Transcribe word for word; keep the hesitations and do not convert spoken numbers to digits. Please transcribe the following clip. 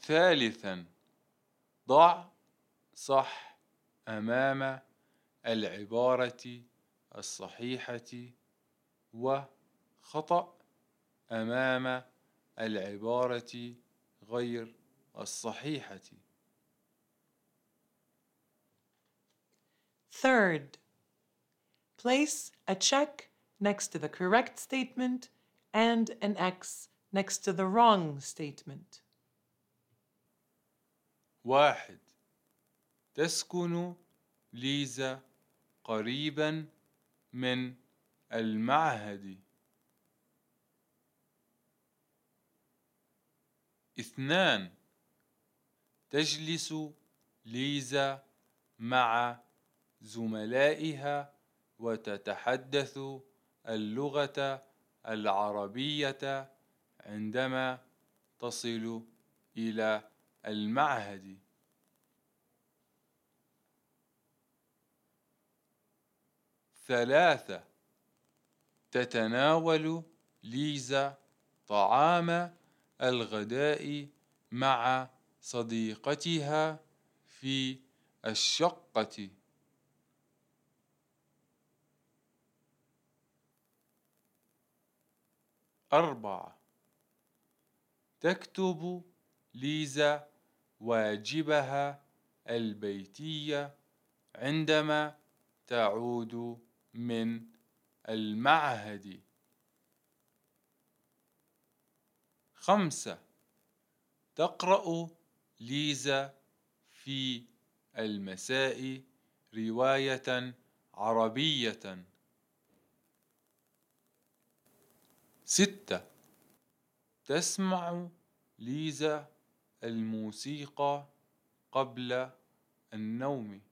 ثالثا، ضع صح أمام العبارة الصحيحة وخطأ أمام العبارة غير الصحيحة. Third, place a check next to the correct statement and an X next to the wrong statement. واحد، تسكن ليزا قريبا من المعهد. اثنان، تجلس ليزا مع زملائها وتتحدث اللغة العربية عندما تصل إلى المعهد. ثلاثة، تتناول ليزا طعام الغداء مع صديقتها في الشقة. أربعة، تكتب ليزا واجبها البيتي عندما تعود من المعهد. خمسة، تقرأ ليزا في المساء رواية عربية. ستة، تسمع ليزا الموسيقى قبل النوم.